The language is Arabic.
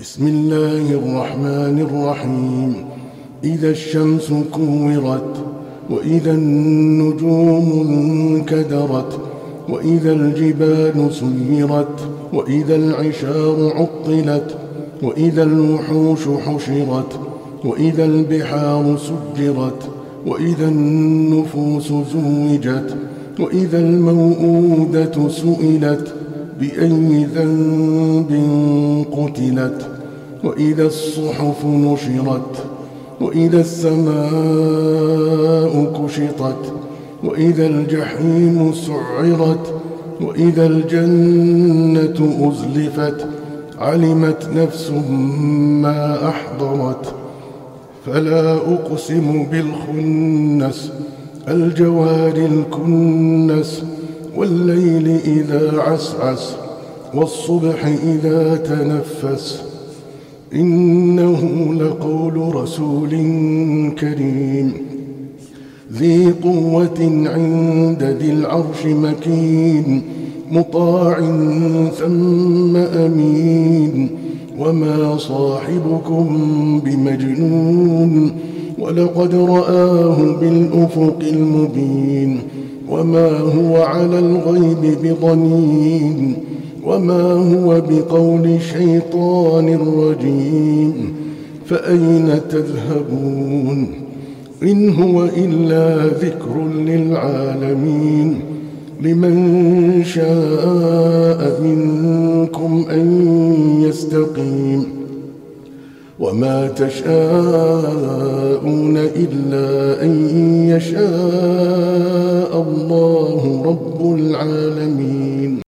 بسم الله الرحمن الرحيم. إذا الشمس كورت، وإذا النجوم انكدرت، وإذا الجبال سيرت، وإذا العشار عطلت، وإذا الوحوش حشرت، وإذا البحار سجرت، وإذا النفوس زوجت، وإذا الموءودة سئلت بأي ذنب قتلت، وإذا الصحف نشرت، وإذا السماء كشطت، وإذا الجحيم سعرت، وإذا الجنة أزلفت، علمت نفس ما أحضرت. فلا أقسم بالخنس، الجوار الكنس، والليل إذا عسعس، والصبح إذا تنفس، إنه لقول رسول كريم ذي قوة عند ذي العرش مكين، مطاع ثم أمين. وما صاحبكم بمجنون، ولقد رآه بالأفق المبين. وما هو على الغيب بضنين، وما هو بقول شيطان رجيم. فأين تذهبون؟ إن هو إلا ذكر للعالمين. لمن شاء منكم أن يستقيم. وما تشاءون إلا أن يشاء الله رب العالمين.